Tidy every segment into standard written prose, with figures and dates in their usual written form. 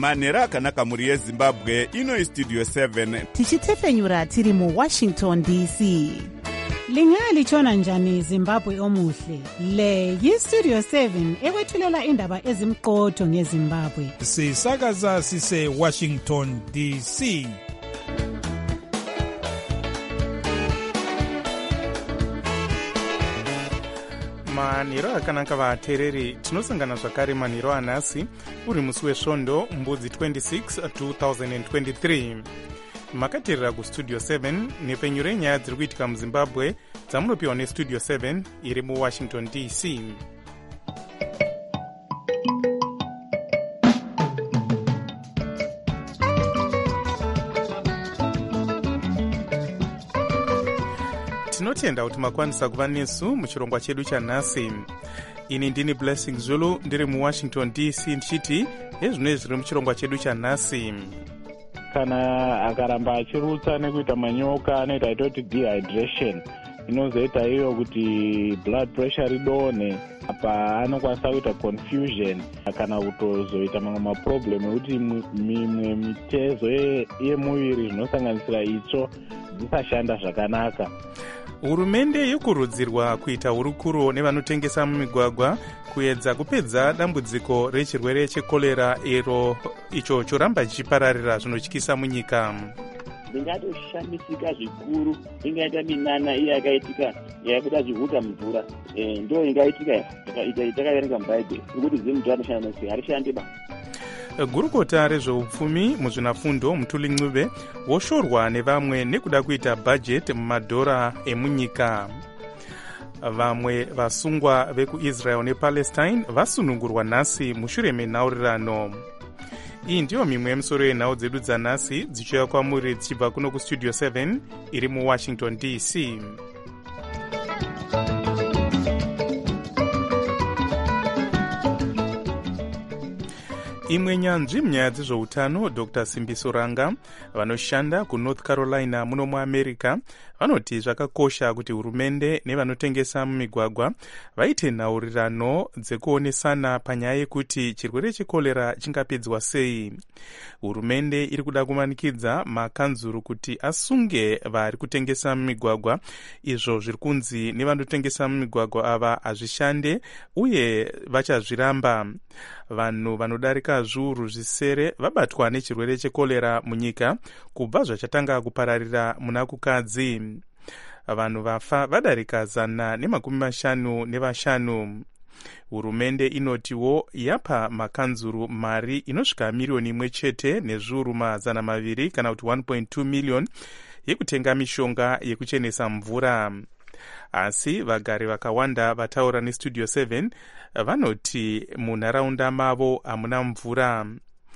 manhero akanaka mhuri yezimbabwe. Ino istudio 7 tichitefenyura tiri muwashington dc. Lingalitshona njani Zimbabwe omuhle? Le yistudio 7 ekwethulela indaba ezimqotho ngeZimbabwe. Sisakaza sise Washington DC. Manhero akanaka vateereri, tinosangana zvakare manhero anhasi uri musi wesvondo mbudzi 26 2023. Makateerera kustudio 7 nepfenyuro renyaya dziri kuitika muzimbabwe dzamunopiwa nestudio 7 iri muwashington dc. Tinotenda kuti makwanisa kuva nesu muchirongwa chedu chanhasi. Ini ndini Blessing Zulu ndiri muwashington dc ndichiti ezvino zviri muchirongwa chedu chanhasi. Kana akaramba achirutsa nekuita manyoka anoita itoti dehydration, inozoita iyo kuti blood pressure idonhe. Apa anokwanisa kuita confusion kana kutozoita mamwe maproblem ekuti mimwe mitezo yemuviri zvinosanganisira itsvo dzisashanda zvakanaka. Hurumende yokurudzirwa kuita hurukuro nevanotengesa mumigwagwa kuedza kupedza dambudziko rechirwere chekorera icho choramba chichipararira zvinotyisa munyika. Ndingatoshamisika zvikuru ingaita minana iya yakaitika yabuda zvihuta mvura, ndo ingaitika takaverenga mubhaibheri nekuti zimu anoshanda nesi harishandi ba. Gurukota rezveupfumi muzvinafundo Mutuli Ncube woshorwa nevamwe nekuda kuita bhajeti mumadhora emunyika. Vamwe vasungwa vekuIsrael nePalestine vasunungurwa nhasi mushure menhaurirano. Iyi ndiyo mimwe yemisoro yenhau dzedu dzanhasi dzichiuya kwamuri dzichibva kuno kustudio 7 iri muwashington dc. Imwe nyanzvi munyaya dzezveutano Dr. Simbiso Ranga vanoshanda kuNorth Carolina muno muAmerica vanoti zvakakosha kuti hurumende nevanotengesa mumigwagwa vaite nhaurirano dzekuonesana panyaya yekuti chirwere chekorera chingapedzwa sei. Hurumende iri kuda kumanikidza makanzuru kuti asunge vari kutengesa mumigwagwa. Izvo zviri kunzi nevanotengesa mumigwagwa ava hazvishande uye vachazviramba. Vanhu vanodarika zviuru zvisere vabatwa nechirwere chekorera munyika kubva zvachatanga kupararira muna kukadzi. Vanhu vafa vadarika 155. Hurumende inotiwo yapa makanzuru mari inosvika milioni 1 nezviuru 200 kana kuti 1.2 million yekutenga mishonga yekuchenesa mvura. Asi vagari vakawanda vataura nestudio 7 vanoti munharaunda mavo hamuna mvura.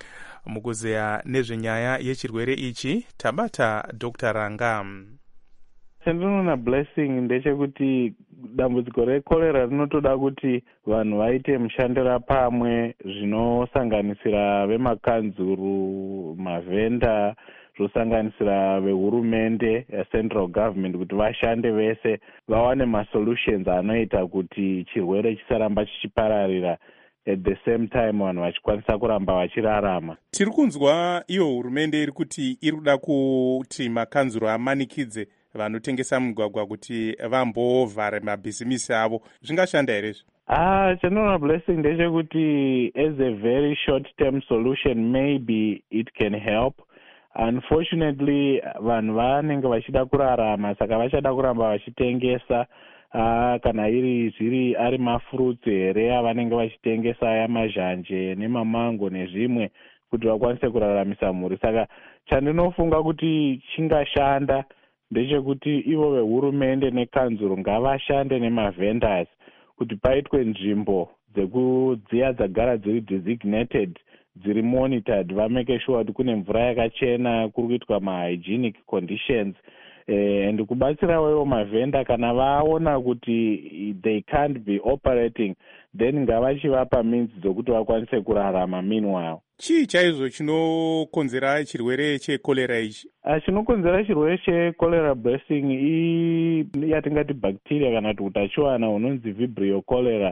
Mukuzeya nezvenyaya yechirwere ichi tabata Dr. Ranga. Chandinoona Blessing ndechekuti dambudziko rekorera rinotoda kuti vanhu vaite mushandira pamwe, zvinosanganisira vemakanzuru, mavhenda, zvosanganisira vehurumende central government, kuti vashande vese vawane masolutions anoita kuti chirwere chisaramba chichipararira, at the same time vanhu vachikwanisa kuramba vachirarama. Tiri kunzwa iyo hurumende iri kuti iri kuda kuti makanzuru amanikidze vanotengesa mugwagwa kuti vambovhare mabhizimisi avo. Zvingashanda here izvi? Chandinoona Blessing ndechekuti as a very short term solution maybe it can help. Unfortunately vanhu vanenge vachida kurarama, saka vachada kuramba vachitengesa kana zviri ari mafruits here avanenge vachitengesa aya mazhanje nemamango nezvimwe kuti vakwanise kuraramisa mhuri. Saka chandinofunga kuti chingashanda ndechekuti ivo vehurumende nekanzuru ngavashande nemavendors kuti paitwe nzvimbo dziya dzagara dziri designated, dziri monitored, vameke sure kuti kune mvura yakachena, kuri kuitwa mahygienic conditions, and kubatsirawo ivo mavhenda kana vaona kuti they can't be operating, then ngavachivapa means dzokuti vakwanise kurarama meanwhile. Chii chaizvo chinokonzera chirwere chekorera ichi? Chinokonzera chirwere chekorera Blessing yatingati bacteria kana kuti utachiwana unonzi Vibrio cholera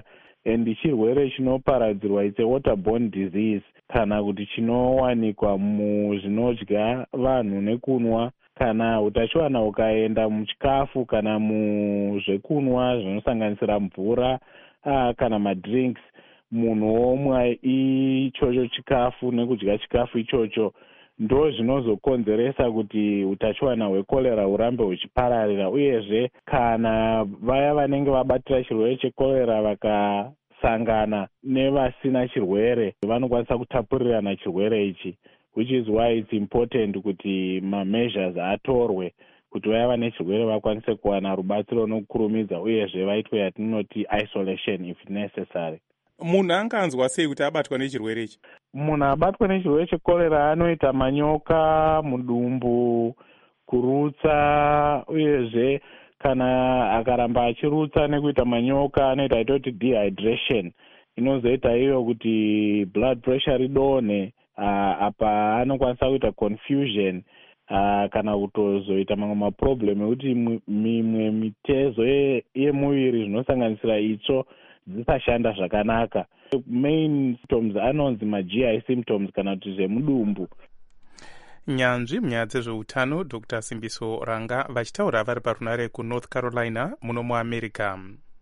and chirwere chinoparadzirwa it's a waterborne disease, kana kuti chinowanikwa muzvinodya vanhu nekunwa, kana utachiwana ukaenda muchikafu kana muzvekunwa zvinosanganisira mvura kana madrinks, munhu omwa ichocho chikafu nekudya chikafu ichocho, ndo zvinozokonzeresa kuti utachiwana hwekorera hurambe huchipararira. Uyezve kana vaya vanenge vabatira chirwere chekorera vakasangana nevasina chirwere vanokwanisa kutapurirana chirwere ichi, which is why it's important kuti measures atorwe kuti vaya vane chirwere vakwanise kuwana rubatsiro nokukurumidza, uyezve vaitwe yatinoti isolation if necessary. Munhu anganzwa sei kuti abatwa nechirwere ichi? Munhu abatwa nechirwere chekorera anoita manyoka mudumbu, kurutsa, uyezve kana akaramba achirutsa nekuita manyoka anoita itoti dehydration, inozoita iyo kuti blood pressure ridonhe. Apa anokwanisa kuita confusion kana kutozoita mamwe maproblem ekuti mimwe mitezo yemuviri zvinosanganisira itsvo dzisashanda zvakanaka. Main symptoms anonzi ma-GI symptoms kana kuti zvemudumbu. Nyanzvi munyaya dzezveutano Dr. Simbiso Ranga vachitaura vari parunare kuNorth Carolina muno muAmerica.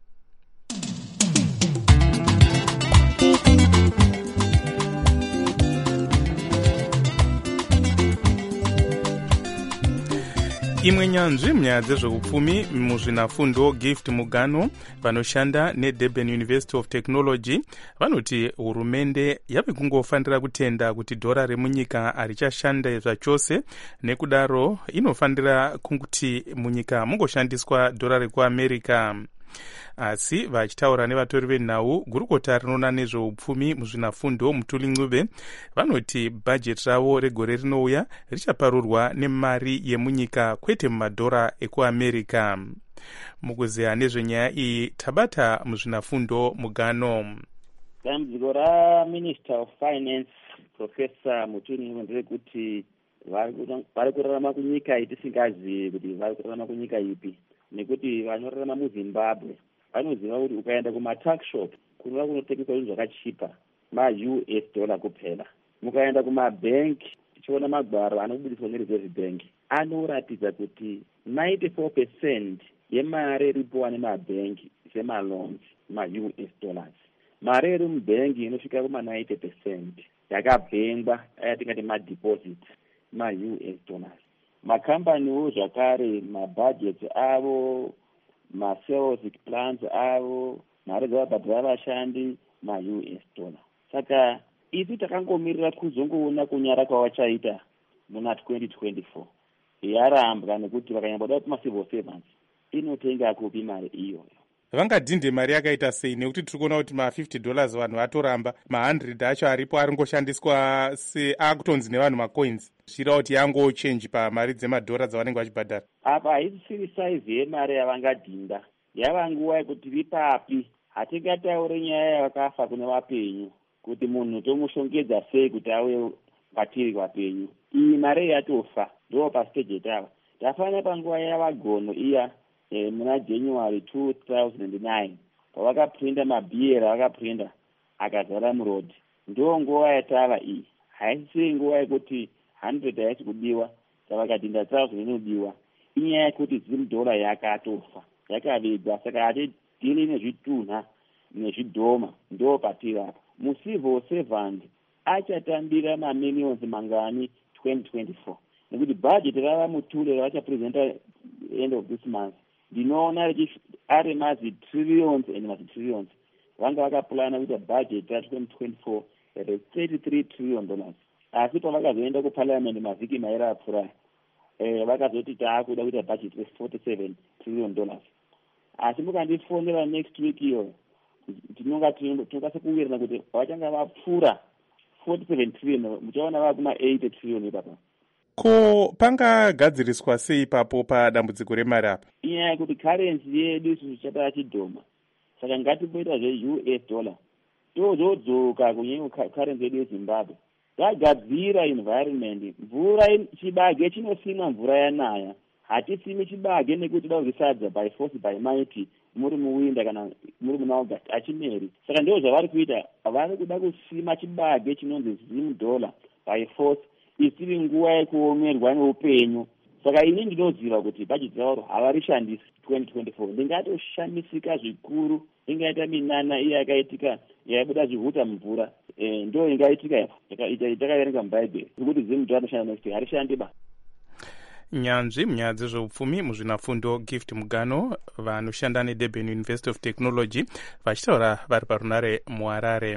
Imwe nyanzvi munyaya dzezveupfumi muzvinafundo Gift Mugano vanoshanda neDurban University of Technology vanoti hurumende yave kungofanira kutenda kuti dhora remunyika harichashanda zvachose, nekudaro inofanira kuti munyika mungoshandiswa dhora rekuAmerica. Asi vachitaura nevatori venhau gurukota rinoona nezveupfumi muzvinafundo Mutuli Ncube vanoti bhajeti ravo regore rinouya richaparurwa nemari yemunyika kwete mumadhora ekuAmerica. Mukuzeya nezvenyaya iyi tabata muzvinafundo Mugano. Dambudziko raMinister of Finance Professor Mutuli Ncube nderekuti vari kurarama kunyika itisingazivi kuti vari kurarama kunyika ipi, nekuti vanorarama muZimbabwe vanoziva kuti ukaenda kumatuckshop kunova kunotengeswa zvinhu zvakachipa ma-US dollar kupera. Mukaenda kumabhenki tichiona magwaro anobudiswa neReserve Bank anoratidza kuti 94% yemari iripowa nemabhenki semaloans ma-US dollars. Mari iri mubhenki inosvika kuma-90% yakabhengwa ayatingati madeposit ma-US dollars. Makambaniwo zvakare mabhajeti avo, ma-sales plans avo, mari dzavabhadhira vashandi ma-US dollar. Saka isi takangomirira kuzongoona kunyara kwavachaita muna 2024 yarambwa, nekuti vakanyamboda kuti ma-civil servants inotenga kupi mari iyoyo. Vangadhinde mari yakaita sei? Nekuti tiri kuona kuti ma$50 vanhu vatoramba, ma100 acho aripo aringoshandiswa akutonzi nevanhu macoins, zvichireva kuti yangochenji pamari dzemadhora dzavanenge vachibhadhara. Apa haisiri saizi yemari yavangadhinda, yava nguva yekuti vipapi. Hatingataure nyaya yavakafa kune vapenyu kuti munhu tomushongedza sei kuti auye kwatiri vapenyu. Iyi mari yatofa ndo pastage tava tafanira panguva yavagono iya muna January 2009 pavakaprinda mabhiera vakaprinda akazara murodhi. Ndo nguva yatava iyi, haisiri nguva yekuti 100 haisi kudiwa savakadhinda 1000 inodiwa. Inyaya yekuti $0 yakatofa yakavigwa. Saka hatidhili nezvitunha nezvidhoma, ndo patiri apa. Mucivil servant achatambira mamillions mangani 2024, nekuti budget rava Mutule ravachapresenta end of this month ndinoona ari mazi-trillions and mazi-trillions. Vanga vakapulana kuita budget ra2024 $33 trillion. Asi pavakazoenda kuparliament mavhiki mairi apfuura vakazoti taakuda kuita budget $47 trillion. Asi mukandifonera next week iyo tinokase kuwirirana kuti vachanga vapfuura 47 trillion, muchaona vava kuma-80 trillion ipapa. Ko pangagadziriswa sei ipapo padambudziko remari apa? Inyaya yekuti currency yedu isusu chatava chidhoma, saka ngatimboita zve-US dollar tozodzoka kunyanya currency yedu yeZimbabwe. Tagadzira environment, mvura chibage chinosimwa mvura yanaya, hatisimi chibage nekuti da kuzisadza by force by might muri muwinda kana muri muna August achimeri. Saka ndizvo zvavari kuita, vari kuda kusima chibage chinonzi $0 by force isiri nguva yekuomerwa neupenyu. Saka ini ndinoziva kuti bajeti ravo havarishandisi 2024. Ndingatoshamisa zvikuru, ingaita minana iya yakaitika yaibuda zvihuta mvura, ndo ingaitika itakaverenga mubhaibheri kuti $0 anoshanda next year harishandi ba. Nyanzvi munyaya dzezveupfumi muzvinafundo Gift Mugano vanoshanda neDurban University of Technology vachitaura vari parunare muHarare.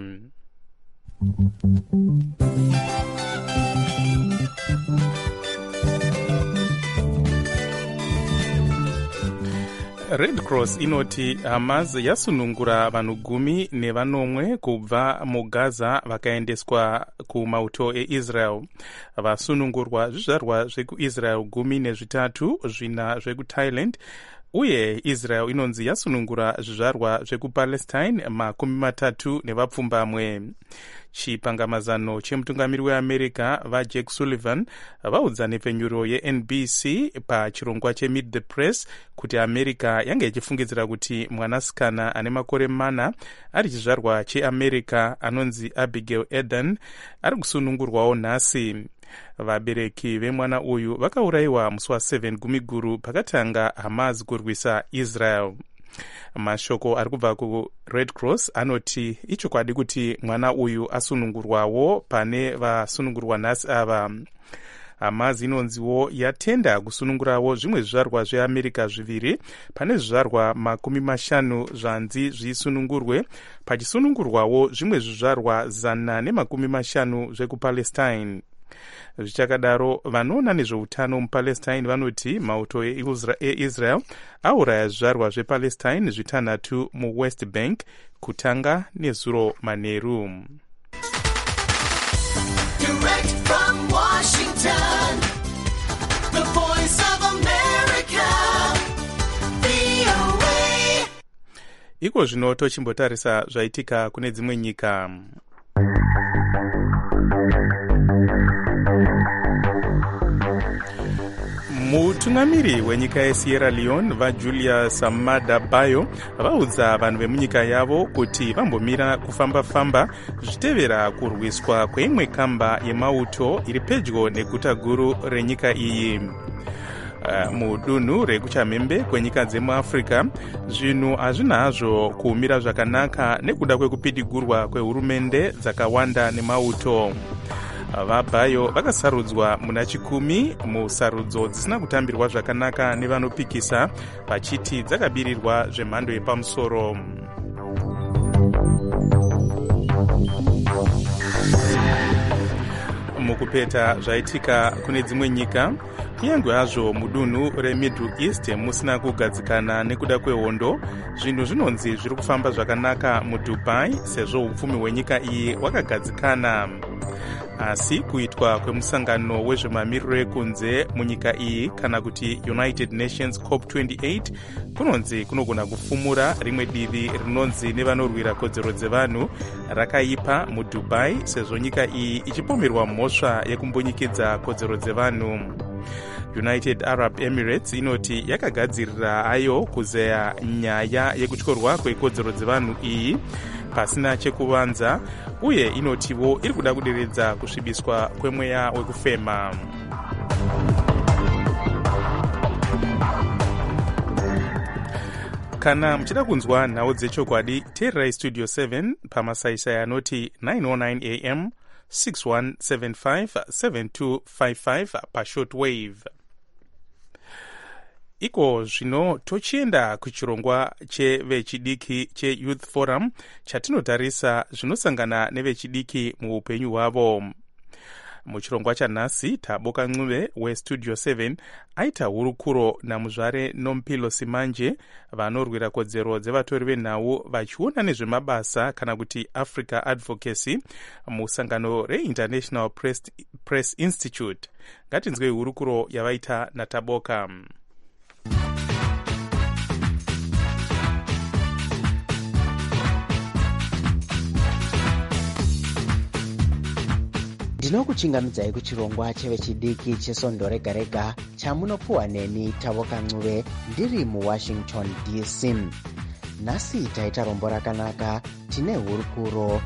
Red Cross inoti Hamas yasunungura vanhu 10 kubva muGaza vakaendeswa kumauto eIsrael. Vasunungurwa zvizvarwa zvekuIsrael 13, 4 zvekuThailand, uye Israel inonzi yasunungura zvizvarwa zvekupalestine 30 nevapfumbamwe. Chipangamazano chemutungamiri weAmerica vaJack Sullivan vaudza nepfenyuro yeNBC pachirongwa cheMeet the Press kuti America yange ichifungidzira kuti mwanasikana ane makore 4 ari chizvarwa cheAmerica anonzi Abigail Edan ari kusunungurwawo nhasi. Vabereki vemwana uyu vakaurayiwa musi wa7 Gumiguru pakatanga Hamas kurwisa Israel. Mashoko ari kubva kuRed Cross anoti ichokwadi kuti mwana uyu asunungurwawo pane vasunungurwa nhasi ava. Hamas inonziwo yatenda kusunungurawo zvimwe zvizvarwa zveAmerica 2 pane zvizvarwa 50 zvanzi zvisunungurwe, pachisunungurwawo zvimwe zvizvarwa 150 zvekuPalestine. Zvichakadaro vanoona nezveutano muPalestine vanoti mauto eIsrael auraya zvizvarwa zvePalestine 6 muWest Bank kutanga nezuro manheru. Direct from Washington, the voice of America, VOA. Iko zvino tochimbotarisa zvaitika kune dzimwe nyika. Mutungamiri wenyika yeSierra Leone vaJulius Maada Bio vaudza vanhu vemunyika yavo kuti vambomira kufamba-famba zvitevera kurwiswa kweimwe kamba yemauto iri pedyo neguta guru renyika iyi. Mudunhu rekuchamhembe kwenyika dzemuAfrica zvinhu hazvina hazvo kuumira zvakanaka nekuda kwekupidigurwa kwehurumende dzakawanda nemauto. VaBio vakasarudzwa muna 10 musarudzo dzisina kutambirwa zvakanaka nevanopikisa vachiti dzakabirirwa zvemhando yepamusoro. Mukupeta zvaitika kune dzimwe nyika, kunyange hazvo mudunhu reMiddle East musina kugadzikana nekuda kwehondo, zvinhu zvinonzi zviri kufamba zvakanaka muDubai sezvo upfumi hwenyika iyi hwakagadzikana. Asi kuitwa kwemusangano wezvemamiriro ekunze munyika iyi kana kuti United Nations COP28 kunonzi kunogona kufumura rimwe divi rinonzi nevanorwira kodzero dzevanhu rakaipa muDubai sezvo nyika iyi ichipomerwa mhosva yekumbonyikidza kodzero dzevanhu. United Arab Emirates inoti yakagadzirira ayo kuzeya nyaya yekutyorwa kwekodzero dzevanhu iyi pasina chekuvanza, uye inotiwo iri kuda kuderedza kusvibiswa kwemweya wekufema. Kana muchida kunzwa nhau dzechokwadi, teererai Studio 7 pamasaisai anoti 909 AM 6175 7255 pashortwave. Iko zvino tochienda kuchirongwa chevechidiki cheYouth Forum chatinotarisa zvinosangana nevechidiki muupenyu hwavo. Muchirongwa chanhasi Taboka Ncube weStudio 7 aita hurukuro namuzvare Nompilo Simanje vanorwira kodzero dzevatori venhau vachiona nezvemabasa kana kuti Africa Advocacy musangano reInternational Press Institute. Ngatinzwei hurukuro yavaita naTaboka. ndinokuchingamidzai kuchirongwa chevechidiki chesondo rega rega chamunopuwa neni Tavo Kancuve ndiri muwashington DC. Nhasi taita rombo rakanaka. Tine hurukuro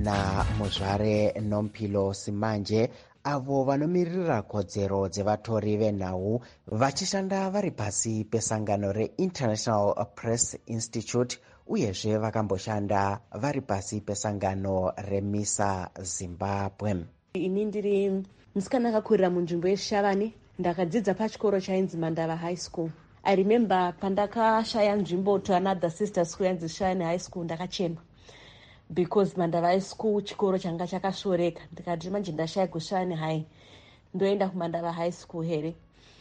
naMuzvare Nompilo Simanje, avo vanomiririra kodzero dzevatori venhau vachishanda vari pasi pesangano reInternational Press Institute, uyezve vakamboshanda vari pasi pesangano reMISA Zimbabwe. Ini ndiri musikana akakurira munzvimbo yeShavani. Ndakadzidza pachikoro chainzi Mandava High School. I remember pandakashaya nzvimbo to another sister school yanzi Shine High School, ndakachema because Mandava High School chikoro changa chakashoreka. Ndikati manje ndashaya kuShine High, ndoenda kuMandava High School here.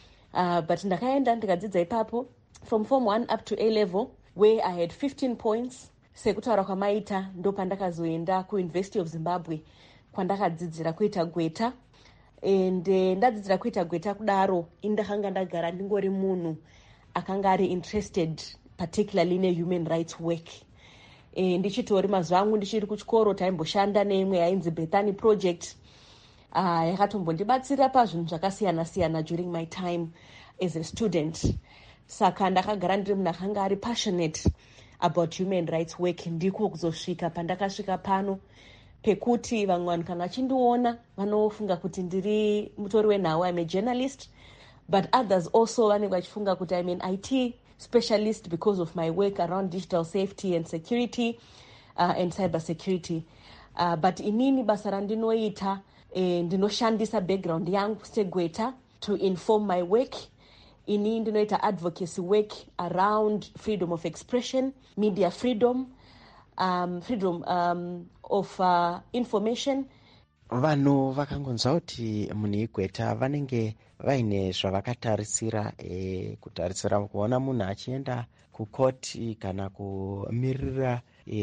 But ndakaenda ndikadzidza ipapo from form 1 up to A level where I had 15 points. Sekutaura kwamaita ndo pandakazoenda kuUniversity of Zimbabwe kwandakadzidzira kuita gweta. And ndadzidzira kuita gweta kudaro indakanga ndagara ndingori munhu akanga ari interested particularly nehuman rights work. Ndichitori mazuva angu ndichiri kuchikoro taimboshanda neimwe yainzi Bethany Project. Yakatombondibatsira pazvinhu zvakasiyana siyana during my time as a student. Saka ndakagara ndiri munhu akanga ari passionate about human rights work. Ndiko kuzosvika pandakasvika pano pekuti vamwe vanhu kana vachindiona vanofunga kuti ndiri mutori wenhau, I'm a journalist, but others also vanenge vachifunga kuti I'm an IT specialist because of my work around digital safety and security and cyber security. But inini basa randinoita ndinoshandisa background yangu segweta to inform my work. Ini ndinoita advocacy work around freedom of expression, media freedom, freedom of information. Vanhu vakangonzwa kuti munhu igweta vanenge vaine zvavakatarisira, kutarisira kuona munhu achienda kukoti kana kumirira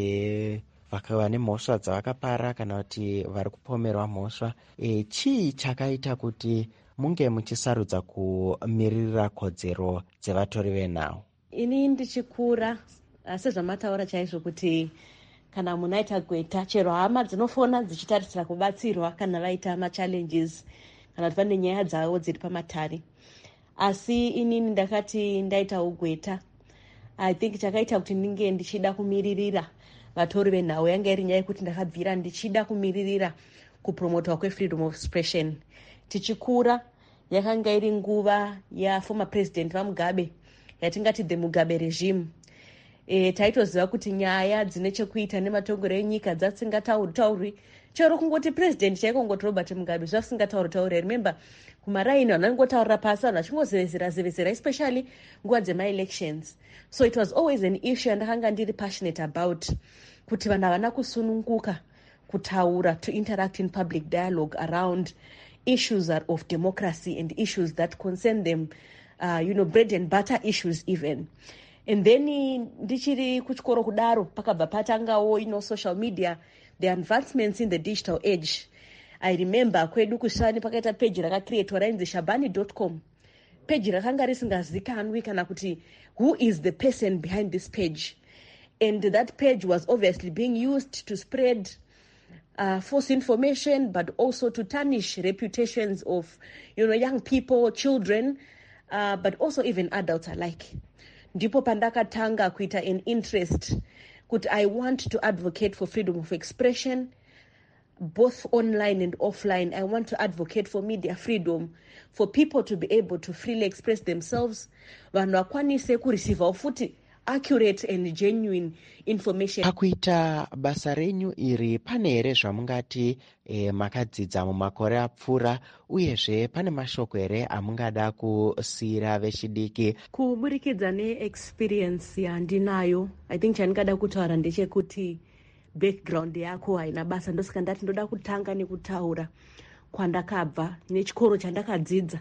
vakava nemhosva dzavakapara kana kuti vari kupomerwa mhosva. Chii chakaita kuti munge muchisarudza kumirira kodzero dzevatori venhau? Ini ndichikura sezvamataura chaizvo kuti kana munhu aita gweta, chero hama dzinofona dzichitarisira kubatsirwa kana vaita machallenges kana kuti vane nyaya dzavo dziri pamatare. Asi inini ndakati ndaita ugweta, I think chakaita kuti ndinge ndichida kumiririra vatori venhau yanga iri nyaya yekuti ndakabvira ndichida kumiririra kupromotwa kwefreedom of expression. Tichikura yakanga iri nguva yaformer president vaMugabe yatingati the Mugabe regime. Taitoziva kuti nyaya dzine chekuita nematongero enyika dzasingatauri chero kungoti president chaikongoti Robert Mugabe zvasingatauri. Remember kumaraini vanhu vanongotaurira pasi, vanhu vachingozevezera especially nguva dzema-elections. So it was always an issue andakanga ndiri passionate about, kuti vanhu havana kusununguka kutaura, to interact in public dialogue around issues of democracy and issues that concern them, bread and butter issues even. And then ndichiri kuchikoro kudaro pakabva patangawo social media, the advancements in the digital age. I remember kwedu kuShani pakaita page rakacreatwa rainzi shabani.com. Page rakanga risingazikanwi kana kuti who is the person behind this page. And that page was obviously being used to spread false information, but also to tarnish reputations of young people, children, but also even adults alike. Ndipo pandakatanga kuita an interest kuti I want to advocate for freedom of expression both online and offline. I want to advocate for media freedom, for people to be able to freely express themselves, vanhu vakwanise kureceiva futi accurate and genuine information. Pakuita basa renyu iri pane here zvamungati makadzidza mumakore apfuura, uyezve pane mashoko here amungada kusiyira vechidiki? Kuburikidza neexperience yandinayo, I think chandingada kutaura ndechekuti background yako haina basa. Ndosaka ndati ndoda kutanga nekutaura kwandakabva nechikoro chandakadzidza,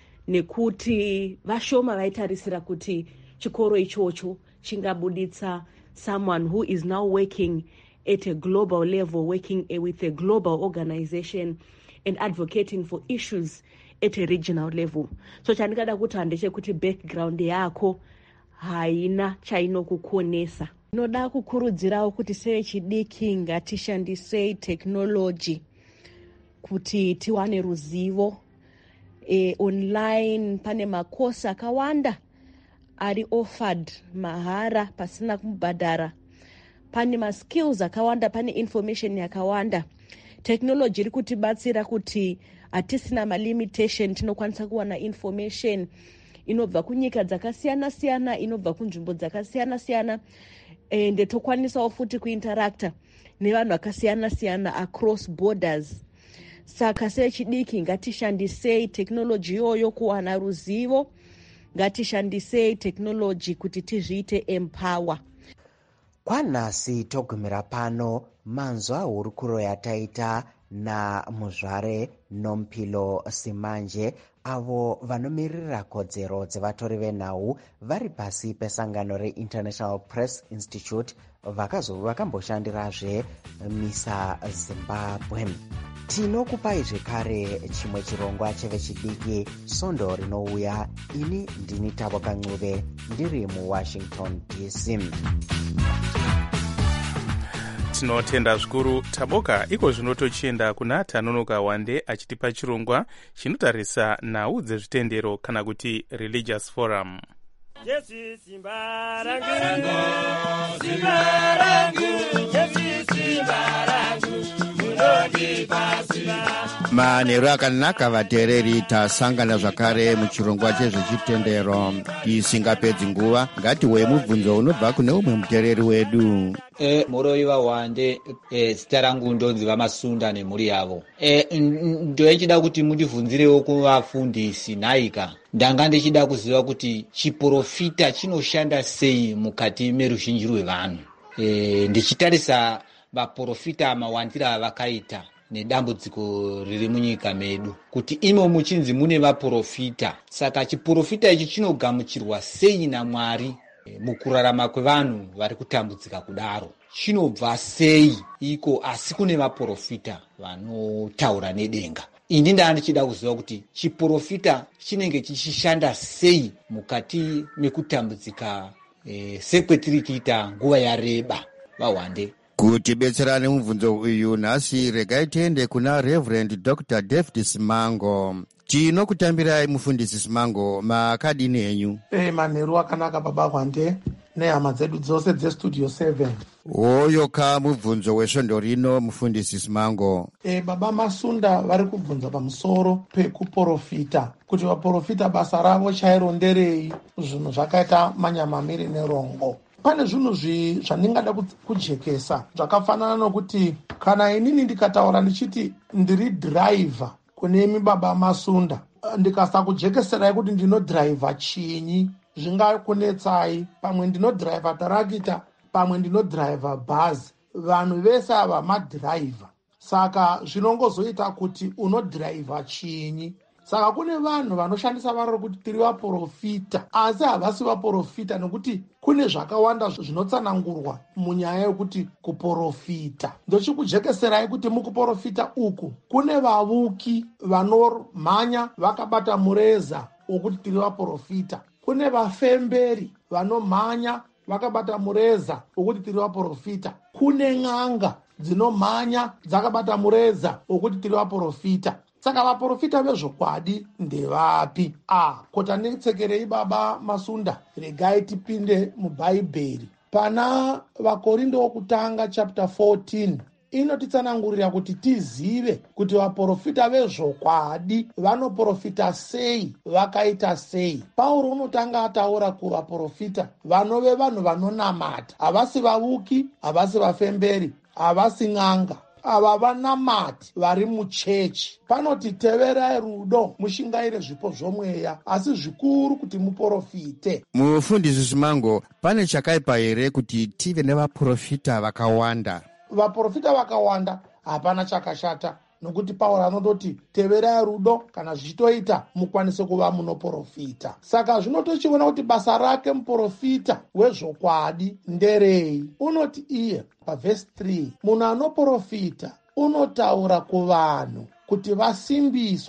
nekuti vashoma vaitarisira kuti chikoro ichocho chingabuditsa someone who is now working at a global level, working with a global organization and advocating for issues at a regional level. So chandingada kutaura ndechekuti background yako haina chainokukonesa. Noda kukurudzirawo kuti sevechidiki ngatishandisei technology kuti tiwane ruzivo. Online pane makosi akawanda ari offered mahara pasina kubhadhara. Pane maskills akawanda, pane information yakawanda. Technology iri kutibatsira kuti hatisina malimitation, tinokwanisa kuwana information inobva kunyika dzakasiyana siyana, inobva kunzvimbo dzakasiyana siyana, ende tokwanisawo futi kuinteracta nevanhu vakasiyana siyana across borders. Saka sechidiki ngatishandisei technology iyoyo kuwana ruzivo, ngatishandisei technology kuti tizviite empower. Kwanhasi togumira pano manzwa hurukuro yataita naMuzvare Nompilo Simanje, avo vanomirira kodzero dzevatori venhau vari pasi pesangano reInternational Press Institute vakamboshandirazve MISA Zimbabwe. Tinokupai zvekare chimwe chirongwa chevechidiki Sondo rinouya. Ini ndini Tabo Kancuve ndiri muWashington DC. Tinotenda zvikuru Taboka. Iko zvino tochienda kuna Tanonoka Wande achitipa chirongwa chinotarisa nhau dzezvitendero kana kuti Religious Forum. Manheru akanaka vateereri, tasangana zvakare muchirongwa chezvechitendero. Tisingapedzi nguva, ngatiwe mubvunzo unobva kune umwe muteereri wedu. Moroiva Wande, zita rangu ndonzi Vamasunda nemhuri yavo. Ndochida kuti mundibvunzirewo kuvafundisi nhaika. Ndanga ndichida kuziva kuti chiprofita chinoshanda sei mukati meruzhinji rwevanhu. Ndichitarisa vaprofita mawandira avakaita nedambudziko riri munyika medu, kuti imo muchinzi mune vaprofita. Saka chiprofita ichi chinogamuchirwa sei naMwari mukurarama kwevanhu vari kutambudzika kudaro? Chinobva sei iko asi kune vaprofita vanotaura nedenga? Ini ndanga ndichida kuziva kuti chiprofita chinenge chichishanda sei mukati mekutambudzika sekwetiri kuita nguva yareba. Vawande kuti betserane mubvunzo uyu nhasi, regai tiende kuna Reverend Dr. David Simango. Tinokutambirai mufundisi Simango, makadini henyu? Manheru akanaka baba Wande nehama dzedu dzose dzestudio 7. Oyoka mubvunzo wesvondo rino mufundisi Simango. Baba Masunda vari kubvunza pamusoro pekuprofita, kuti vaprofita basa ravo chairo nderei, zvinhu zvakaita manyamamiri nerongo. Pane zvinhu zvandingada kujekesa zvakafanana nokuti kana inini ndikataura ndichiti ndiri dhiraivha kune imi baba Masunda, ndikasa kujekeserai kuti ndinodhiraivha chinyi, zvingakunetsai. Pamwe ndinodhiraivha tarakita, pamwe ndinodhiraivha bhazi. Vanhu vese ava madhiraivha, saka zvinongozoita kuti unodhiraivha chinyi. Saka kune vanhu vanoshandisa varo kuti tiri vaprofita, asi havasi vaprofita nekuti kune zvakawanda zvinotsanangurwa munyaya yokuti kuprofita. Ndochikujekeserai kuti mukuprofita uku kune vavuki vanomhanya vakabata mureza wokuti tiri vaprofita. Kune vafemberi vanomhanya vakabata mureza wokuti tiri vaprofita. Kune n'anga dzinomhanya dzakabata mureza wokuti tiri vaprofita. Saka vaprofita vezvokwadi ndevapi? Kota nditsekerei baba Masunda, regai tipinde mubhaibheri. Pana vaKorinto wokutanga chapter 14 inotitsanangurira kuti tizive kuti vaprofita vezvokwadi vanoprofita sei, vakaita sei. Pauro unotanga ataura kuvaprofita vanove vanhu vanonamata, havasi vavuki, havasi vafemberi, havasi n'anga, ava vanamati vari muchechi. Panoti teverai rudo, mushingaire zvipo zvomweya, asi zvikuru kuti muprofite. Mufundisi Simango, pane chakaipa here kuti tive nevaprofita vakawanda? Vaprofita vakawanda hapana chakashata, nokuti Pauro anototi teverai rudo, kana zvichitoita mukwanise kuva munoprofita. Saka zvinotochiona kuti basa rake muprofita wezvokwadi nderei. Unoti iye pavhesi 3, munhu anoprofita unotaura kuvanhu kuti vasimbiswe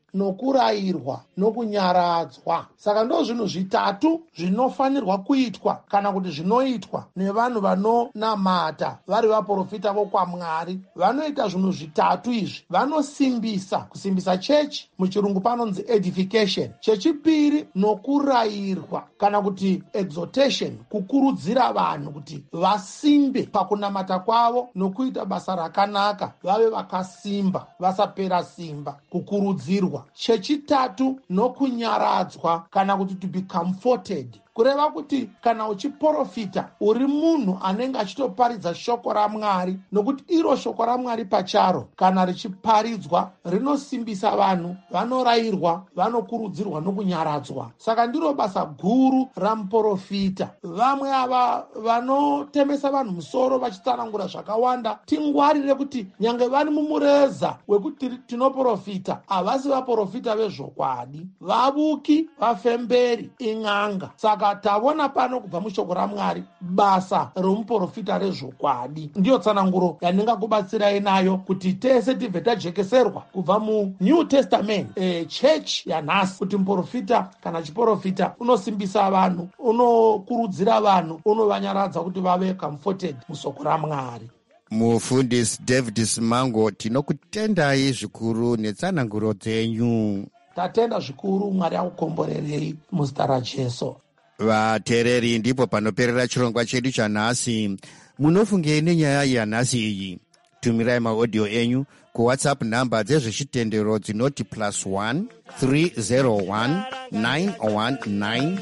nokurayirwa nokunyaradzwa. Saka ndo zvinhu zvitatu zvinofanirwa kuitwa kana kuti zvinoitwa nevanhu vanonamata vari vaprofita vokwamwari. Vanoita zvinhu zvitatu izvi. Kusimbisa chechi, muchirungu panonzi edification. Chechipiri nokurayirwa kana kuti exhortation, kukurudzira vanhu kuti vasimbe pakunamata kwavo nokuita basa rakanaka, vave vakasimba, vasapera simba, kukurudzirwa. Chechitatu nokunyaradzwa kana kuti to be comforted, kureva kuti kana uchiprofita uri munhu anenge achitoparidza shoko raMwari, nokuti iro shoko raMwari pacharo kana richiparidzwa rinosimbisa vanhu, vanorayirwa, vanokurudzirwa nokunyaradzwa. Saka ndiro basa guru ramuprofita. Vamwe ava vanotemesa vanhu musoro vachitsanangura zvakawanda, tingwarire kuti nyange vari mumureza wekuti tinoprofita, havasi vaprofita vezvokwadi, vavuki, vafemberi, ing'anga. Saka taona pano kubva mushoko raMwari basa romuprofita rezvokwadi. Ndiyo tsananguro yandingakubatsirai nayo kuti tese tibve tajekeserwa kubva muNew Testament, church yanhasi, kuti muprofita kana chiprofita unosimbisa vanhu, unokurudzira vanhu, unovanyaradza kuti vave comforted musoko raMwari. Mufundisi David Simango, tinokutendai zvikuru netsananguro dzenyu. Tatenda zvikuru, Mwari akukomborerei muzita raJesu. Vateereri, ndipo panoperera chirongwa chedu chanhasi. Munofungei nenyaya yanhasi iyi? Tumirai maaudio enyu kuWhatsApp namba dzezvechitendero dzinoti +1 301 919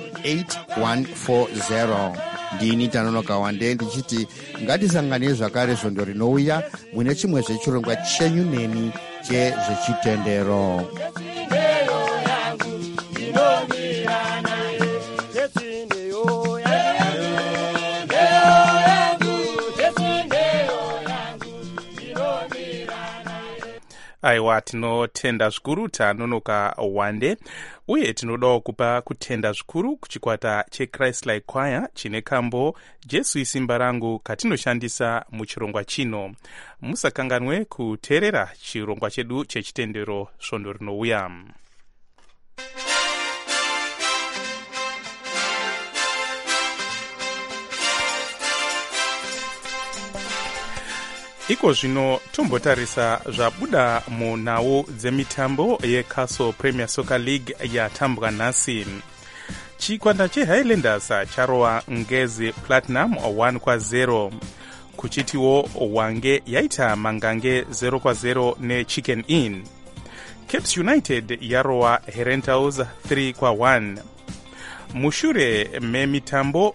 8140. Ndini Tanonoka Wande ndichiti ngatisangane zvakare zvondo rinouya mune chimwe zvechirongwa chenyu neni chezvechitendero. Aiwa, tinotenda zvikuru Tanonoka Wande, uye tinodawo kupa kutenda zvikuru kuchikwata cheChrist Like Choir chine kambo Jesu isimba rangu katinoshandisa muchirongwa chino. Musakanganwe kuteerera chirongwa chedu chechitendero svondo rinouya. Iko zvino tombotarisa zvabuda munhau dzemitambo yeCastle Premier Soccer League yatambwa nhasi. Chikwata cheHighlanders charova Ngezi Platinum 1-0, kuchitiwo Wange yaita Mangange 0-0 neChicken Inn. Capes United yarova Herentals 3-1. Mushure memitambo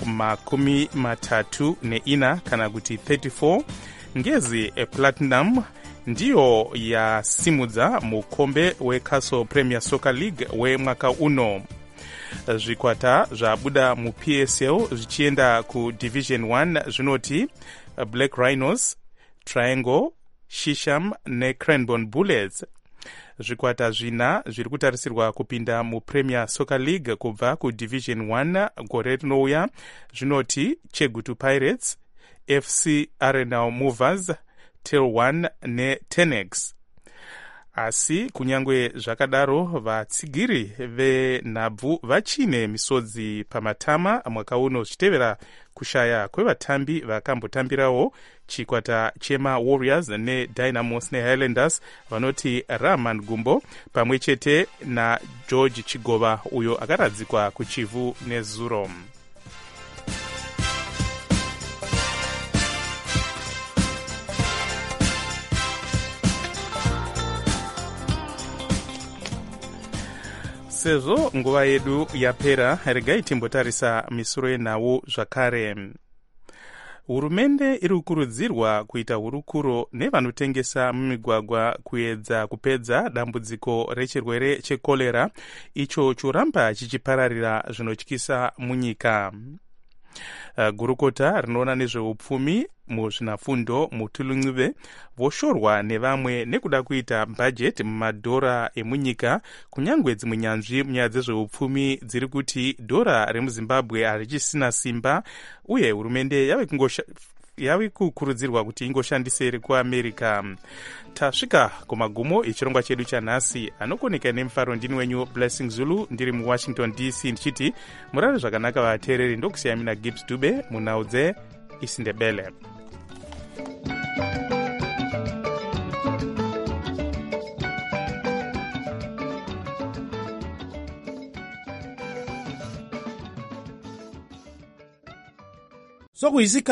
34 kana kuti 34, Ngezi Platinum ndiyo yasimudza mukombe weCastle Premier Soccer League wemwaka uno. Zvikwata zvabuda muPSL zvichienda kuDivision 1 zvinoti Black Rhinos, Triangle, Shisham neCranbourne Bullets. Zvikwata zvina zviri kutarisirwa kupinda muPremier Soccer League kubva kuDivision 1 gore rinouya zvinoti Chegutu Pirates, FC Arenal Movers, Tel 1 neTenex. Asi kunyangwe zvakadaro vatsigiri venhabvu vachine misodzi pamatama mwaka uno zvichitevera kushaya kwevatambi vakambotambirawo chikwata chema Warriors neDynamos neHighlanders vanoti Rahman Gumbo pamwe chete naGeorge Chigova uyo akaradzikwa kuchivhu nezuro. Sezvo nguva yedu yapera, regai timbotarisa misoro yenhau zvakare. Hurumende iri kukurudzirwa kuita hurukuro nevanotengesa mumigwagwa kuedza kupedza dambudziko rechirwere chekorera icho choramba chichipararira zvinotyisa munyika. Gurukota rinoona nezveupfumi muzvinafundo mutulunxive voshorwa nevamwe nekuda kuita bhajeti mumadhora emunyika, kunyangwe dzimwe nyanzvi munyaya dzezveupfumi dziri kuti dhora remuZimbabwe harichisina simba uye hurumende yave yavi kukurudzirwa kuti ingoshandisei kuamerica. Tasvika kumagumo echirongwa chedu chanhasi. Anokoneka nemufaro ndini wenyu Blessing Zulu ndiri muWashington DC ndichiti murare zvakanaka vateereri. Ndokusiyami naGibbs Dube munhau dzeIsindebele. Sokuyisikhathi